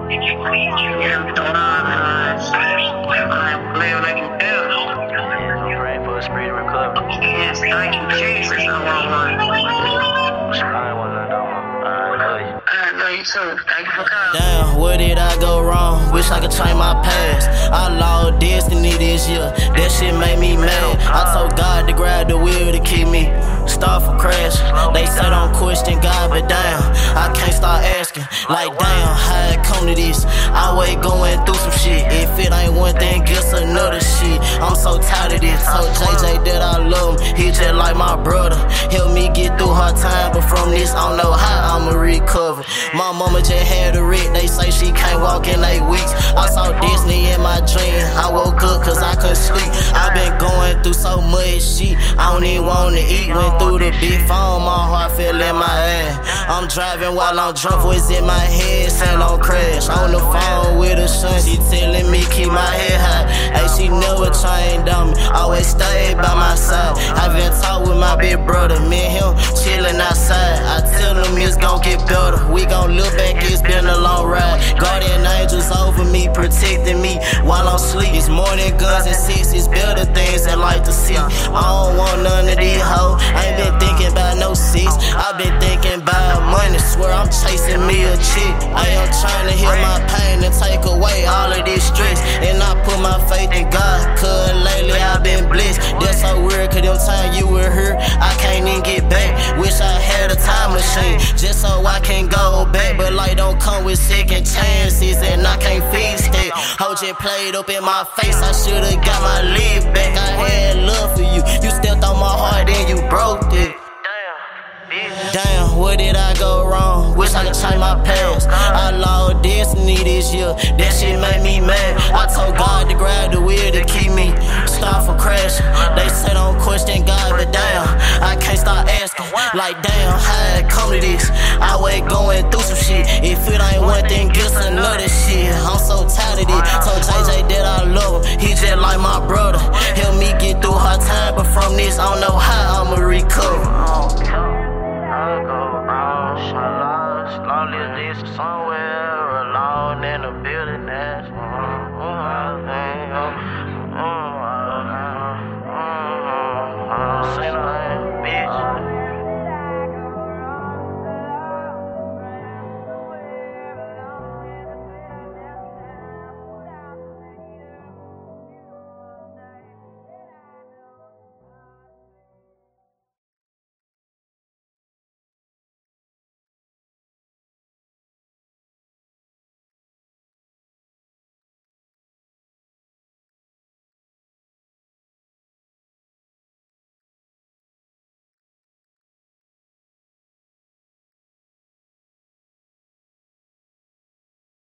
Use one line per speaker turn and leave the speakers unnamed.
Praying for a speedy recovery.
Yes, thank you, Jesus. I love you. I love you too. Thank you for coming.
Damn, where did I go wrong? Wish I could change my past. I lost destiny this year. That shit made me mad. I told God to grab the wheel to keep me start from crash. They say don't question God, but damn, I can't start asking. Like damn, how it come to this? I always going through some shit. If it ain't one thing, guess another shit. I'm so tired of this. Told JJ that I love him. He just like my brother. Help me get through hard time, but from this I don't know how I'ma recover. My mama just had a wreck. They say she can't walk in 8 weeks. I saw Disney in my dream. I woke up cause I couldn't sleep. I been going through so much shit. I don't even wanna eat. Went through the big phone, my heart fell in my ass. I'm driving while I'm drunk, voice in my head saying don't crash. On the phone with her son, she telling me keep my head high. Hey, she never trained on me, always stayed by my side. I been talk with my big brother, me and him chilling outside. I tell him it's gon' get better. We gon' look back, it's been a long ride. Guardian angels over me, protecting me while I'm asleep. It's more than guns and sex, it's better things that like to see. I don't want none of these hoes, ain't been thinking about no sex. I been thinking about money, swear I'm chasing me a chick. I am trying to heal my pain and take away all of this stress. And I put my faith in God, cause lately I've been blessed. That's so weird, cause them time you were here, I can't even get back. Wish I had a time machine, just so I can go back. But life don't come with second chances, and I can't fix that. Hoe just played up in my face, I should've got my leg back. I had love for you, you stepped on my heart and you broke it. Damn, where did I go wrong? Wish I could change my past. I lost destiny this year. That shit made me mad. I told God to grab the wheel to keep me start from crashing. They say don't question God, but damn, I can't start asking. Like damn, how it come to this? I always going through some shit. If it ain't one thing, guess another shit. I'm so tired of this. Told JJ that I love him. He just like my brother. Help me get through hard time, but from this I don't know how I'ma recover.
Long live this song.